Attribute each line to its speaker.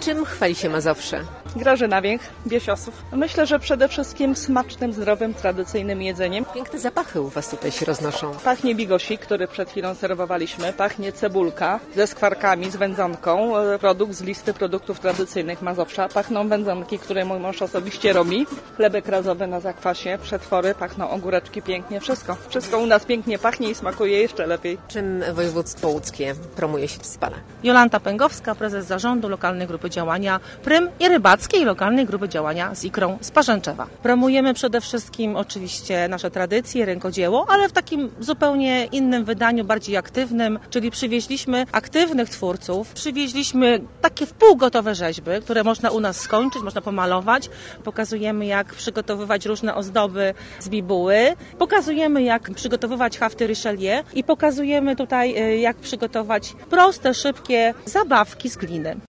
Speaker 1: Czym chwali się Mazowsze?
Speaker 2: Grażyna Więch, Biesiosów. Myślę, że przede wszystkim smacznym, zdrowym, tradycyjnym jedzeniem.
Speaker 1: Piękne zapachy u Was tutaj się roznoszą.
Speaker 2: Pachnie bigosik, który przed chwilą serwowaliśmy. Pachnie cebulka ze skwarkami, z wędzonką. Produkt z listy produktów tradycyjnych Mazowsza. Pachną wędzonki, które mój mąż osobiście robi. Chlebek razowy na zakwasie, przetwory, pachną ogóreczki pięknie. Wszystko. Wszystko u nas pięknie pachnie i smakuje jeszcze lepiej.
Speaker 1: Czym województwo łódzkie promuje się w Spale?
Speaker 3: Jolanta Pęgowska, prezes zarządu Lokalnej Grupy Działania Prym i Rybackiej Lokalnej Grupy Działania z Ikrą z Parzęczewa. Promujemy przede wszystkim oczywiście nasze tradycje, rękodzieło, ale w takim zupełnie innym wydaniu, bardziej aktywnym, czyli przywieźliśmy aktywnych twórców, przywieźliśmy takie wpółgotowe rzeźby, które można u nas skończyć, można pomalować. Pokazujemy, jak przygotowywać różne ozdoby z bibuły, pokazujemy, jak przygotowywać hafty Richelieu i pokazujemy tutaj, jak przygotować proste, szybkie zabawki z gliny.